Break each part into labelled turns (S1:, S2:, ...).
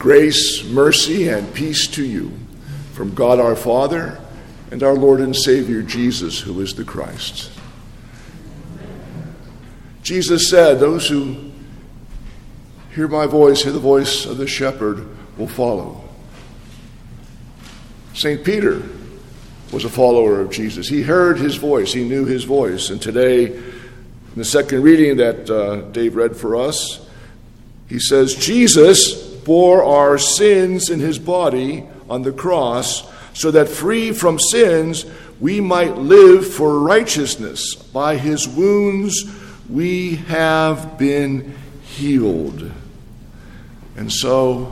S1: Grace, mercy, and peace to you from God our Father and our Lord and Savior Jesus, who is the Christ. Jesus said, those who hear my voice, hear the voice of the shepherd, will follow. St. Peter was a follower of Jesus. He heard his voice. He knew his voice. And today, in the second reading that Dave read for us, he says, Jesus bore our sins in his body on the cross so that free from sins we might live for righteousness. By his wounds we have been healed. And so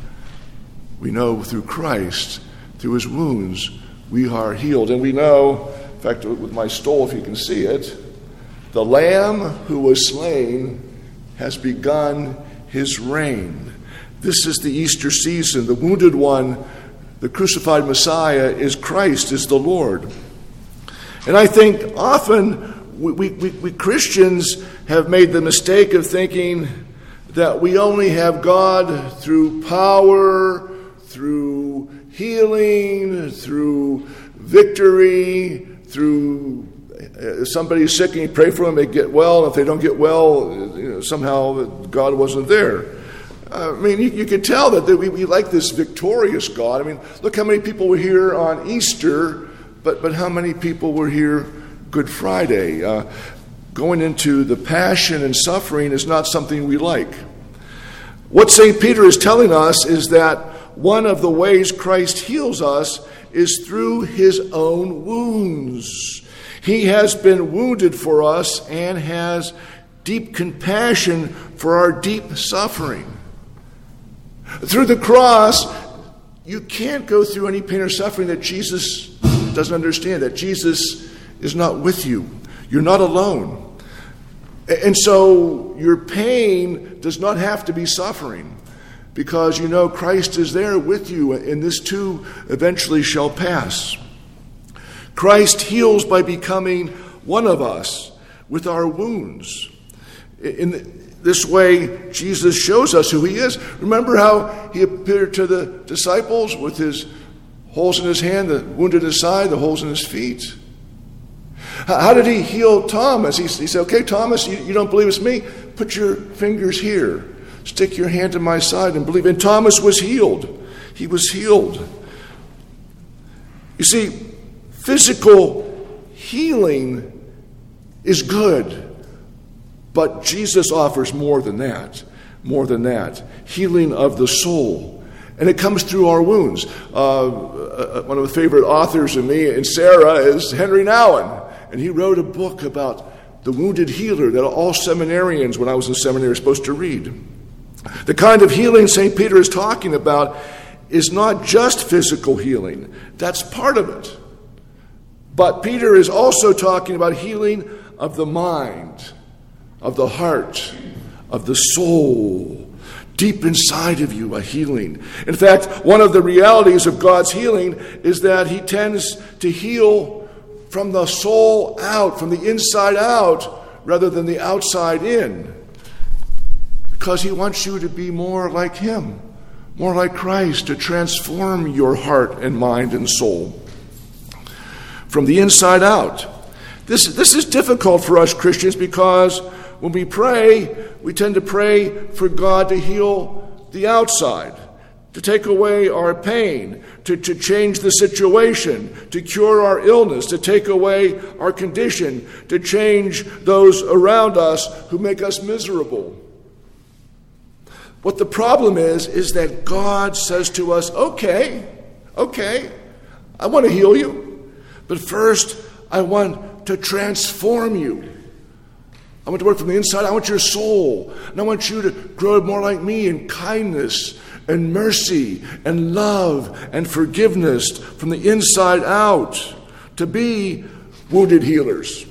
S1: we know through Christ, through his wounds, we are healed. And we know, in fact, with my stole, if you can see it, the Lamb who was slain has begun his reign. This is the Easter season. The wounded one, the crucified Messiah, is Christ, is the Lord. And I think often we Christians have made the mistake of thinking that we only have God through power, through healing, through victory, through if somebody's sick and you pray for them, they get well. If they don't get well, somehow God wasn't there. I mean, you can tell that we like this victorious God. I mean, look how many people were here on Easter, but how many people were here Good Friday? Going into the passion and suffering is not something we like. What St. Peter is telling us is that one of the ways Christ heals us is through his own wounds. He has been wounded for us and has deep compassion for our deep suffering. Through the cross, you can't go through any pain or suffering that Jesus doesn't understand, that Jesus is not with you. You're not alone. And so your pain does not have to be suffering, because you know Christ is there with you, and this too eventually shall pass. Christ heals by becoming one of us with our wounds. In this way, Jesus shows us who he is. Remember how he appeared to the disciples with his holes in his hand, the wound in his side, the holes in his feet? How did he heal Thomas? He said, okay, Thomas, you don't believe it's me? Put your fingers here. Stick your hand in my side and believe. And Thomas was healed. He was healed. You see, physical healing is good, but Jesus offers more than that. More than that. Healing of the soul. And it comes through our wounds. One of the favorite authors of me and Sarah is Henry Nouwen. And he wrote a book about the wounded healer that all seminarians, when I was in seminary, are supposed to read. The kind of healing St. Peter is talking about is not just physical healing. That's part of it. But Peter is also talking about healing of the mind, of the heart, of the soul. Deep inside of you, a healing. In fact, one of the realities of God's healing is that he tends to heal from the soul out, from the inside out, rather than the outside in. Because he wants you to be more like him, more like Christ, to transform your heart and mind and soul. From the inside out. This is difficult for us Christians, because when we pray, we tend to pray for God to heal the outside, to take away our pain, to change the situation, to cure our illness, to take away our condition, to change those around us who make us miserable. What the problem is that God says to us, okay, I want to heal you, but first I want to transform you. I want to work from the inside. I want your soul. And I want you to grow more like me in kindness and mercy and love and forgiveness from the inside out, to be wounded healers.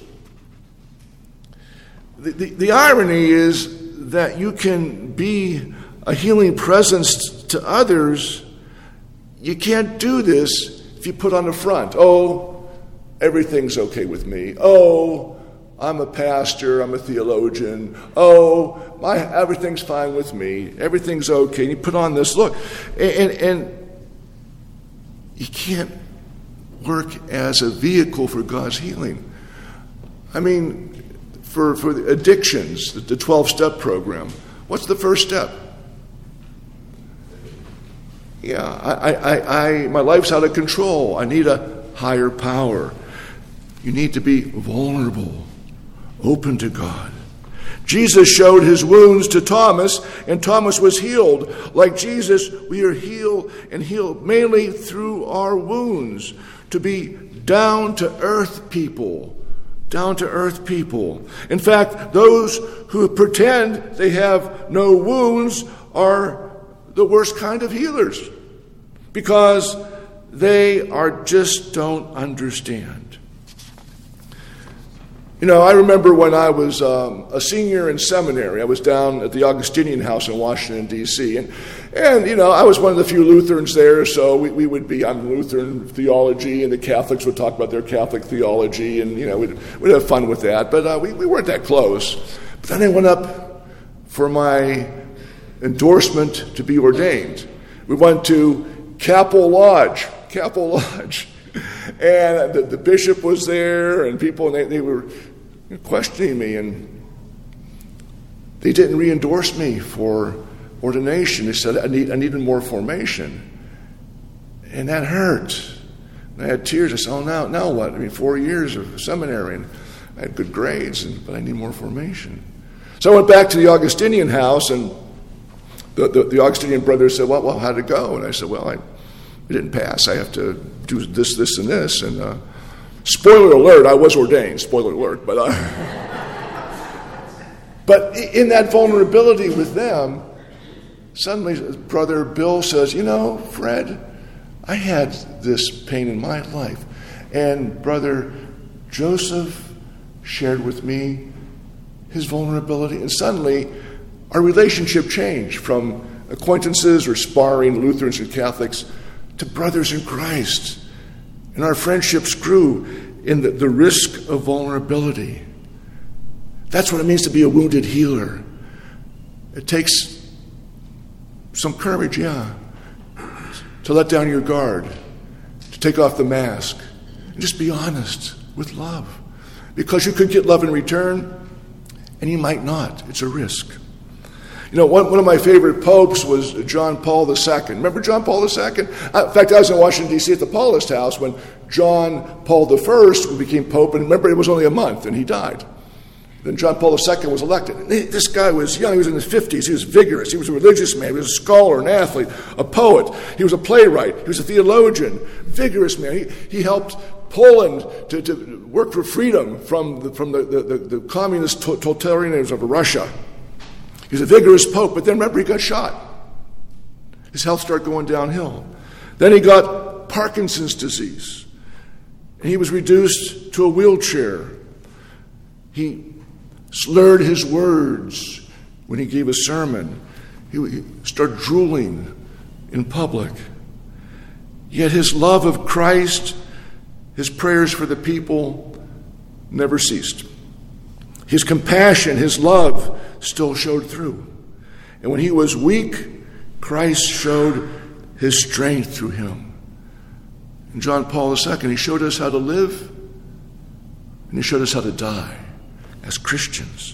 S1: The irony is that you can be a healing presence to others. You can't do this if you put on a front. Oh, everything's okay with me. Oh, I'm a pastor, I'm a theologian. Oh, everything's fine with me. Everything's okay. And you put on this look. And you can't work as a vehicle for God's healing. I mean, for the addictions, the 12-step program, what's the first step? Yeah, my life's out of control. I need a higher power. You need to be vulnerable, open to God. Jesus showed his wounds to Thomas, and Thomas was healed. Like Jesus, we are healed mainly through our wounds, to be down-to-earth people. Down-to-earth people. In fact, those who pretend they have no wounds are the worst kind of healers, because they just don't understand. I remember when I was a senior in seminary, I was down at the Augustinian House in Washington, D.C., and I was one of the few Lutherans there, so we would be on Lutheran theology, and the Catholics would talk about their Catholic theology, and, we'd have fun with that, but we weren't that close. But then I went up for my endorsement to be ordained. We went to Capel Lodge, and the bishop was there, and people, and they were questioning me, and they didn't re-endorse me for ordination. They said I needed more formation, and that hurt. And I had tears. I said, "Oh, now what? 4 years of seminary, and I had good grades, but I need more formation." So I went back to the Augustinian House, and the Augustinian brothers said, "Well, how'd it go?" And I said, "Well, I didn't pass. I have to do this, and this." And spoiler alert, I was ordained. Spoiler alert. But in that vulnerability with them, suddenly Brother Bill says, "Fred, I had this pain in my life. And Brother Joseph shared with me his vulnerability." And suddenly our relationship changed from acquaintances or sparring Lutherans and Catholics to brothers in Christ. And our friendships grew in the risk of vulnerability. That's what it means to be a wounded healer. It takes some courage, to let down your guard, to take off the mask, and just be honest with love. Because you could get love in return, and you might not. It's a risk. One of my favorite popes was John Paul II. Remember John Paul II? In fact, I was in Washington, D.C. at the Paulist House when John Paul I became pope, and remember, it was only a month, and he died. Then John Paul II was elected. And this guy was young. He was in his 50s. He was vigorous. He was a religious man. He was a scholar, an athlete, a poet. He was a playwright. He was a theologian. Vigorous man. He helped Poland to work for freedom from the communist totalitarianism of Russia. He was a vigorous pope, but then remember, he got shot. His health started going downhill. Then he got Parkinson's disease, and he was reduced to a wheelchair. He slurred his words when he gave a sermon. He started drooling in public. Yet his love of Christ, his prayers for the people never ceased. His compassion, his love still showed through. And when he was weak, Christ showed his strength through him. And John Paul II, he showed us how to live, and he showed us how to die as Christians.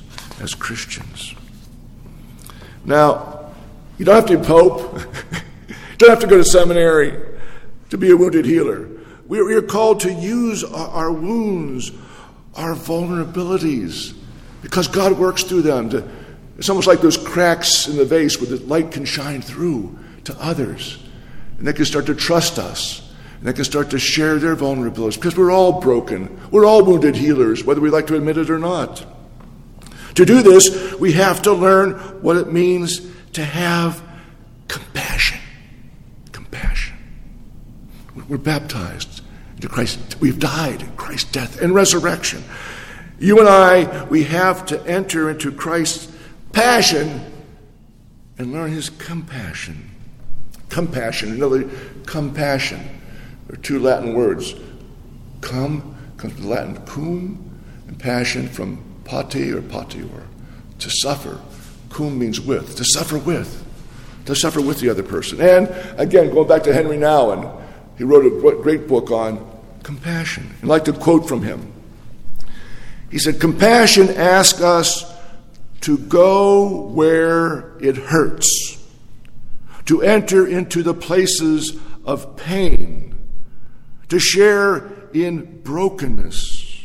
S1: Now, you don't have to be pope. You don't have to go to seminary to be a wounded healer. We are called to use our wounds, our vulnerabilities, because God works through them. It's almost like those cracks in the vase where the light can shine through to others. And they can start to trust us. And they can start to share their vulnerabilities. Because we're all broken. We're all wounded healers, whether we like to admit it or not. To do this, we have to learn what it means to have compassion. Compassion. We're baptized into Christ. We've died in Christ's death and resurrection. You and I, we have to enter into Christ's passion and learn his compassion. Compassion, another compassion. There are two Latin words. Cum comes from the Latin cum, And passion from pati or patior, to suffer. Cum means with, to suffer with the other person. And again, going back to Henry Nouwen, he wrote a great book on compassion. I'd like to quote from him. He said, "Compassion asks us to go where it hurts, to enter into the places of pain, to share in brokenness,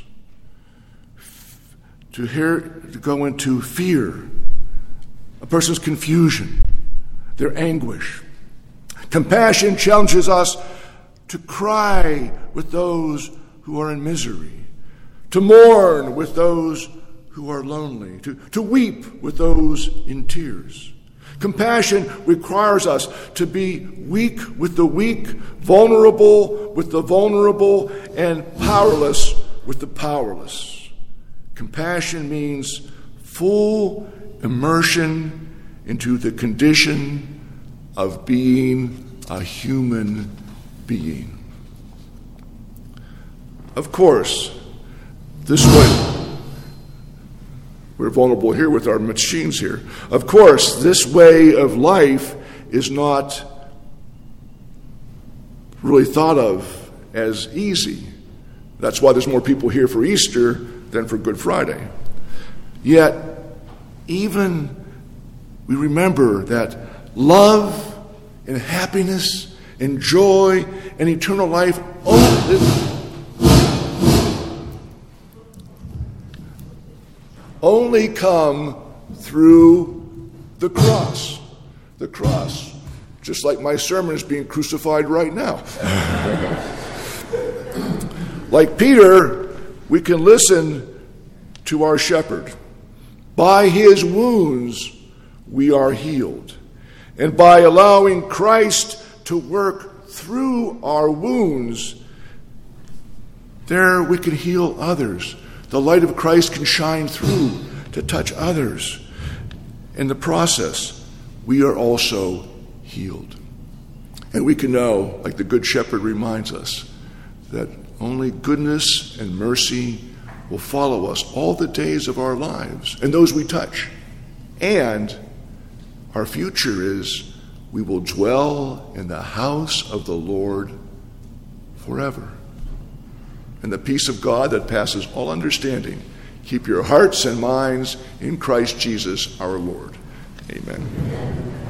S1: to go into fear, a person's confusion, their anguish. Compassion challenges us to cry with those who are in misery, to mourn with those who are lonely, to weep with those in tears. Compassion requires us to be weak with the weak, vulnerable with the vulnerable, and powerless with the powerless. Compassion means full immersion into the condition of being a human being. Of course, this way, we're vulnerable here with our machines here. Of course, this way of life is not really thought of as easy. That's why there's more people here for Easter than for Good Friday. Yet, even we remember that love and happiness and joy and eternal life only come through the cross. The cross. Just like my sermon is being crucified right now. Like Peter, we can listen to our shepherd. By his wounds, we are healed. And by allowing Christ to work through our wounds, there we can heal others. The light of Christ can shine through to touch others. In the process, we are also healed. And we can know, like the Good Shepherd reminds us, that only goodness and mercy will follow us all the days of our lives, and those we touch. And our future is we will dwell in the house of the Lord forever. And the peace of God that passes all understanding, keep your hearts and minds in Christ Jesus our Lord. Amen.